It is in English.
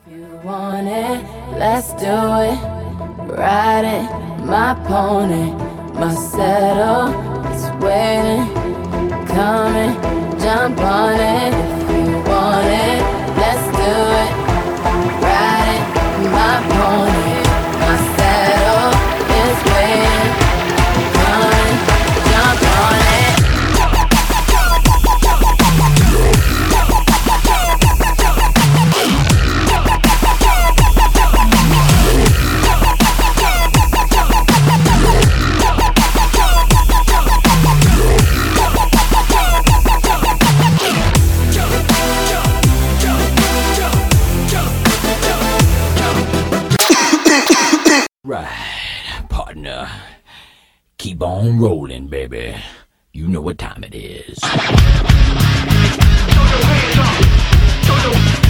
You want it, let's do it. Ride it, my pony, my saddle is waiting, coming, jump on it. If you want it, let's do it. Ride it, my pony, my saddle is waiting, coming, jump on it. Right, partner. Keep on rolling, baby. You know what time it is. Throw your hands up.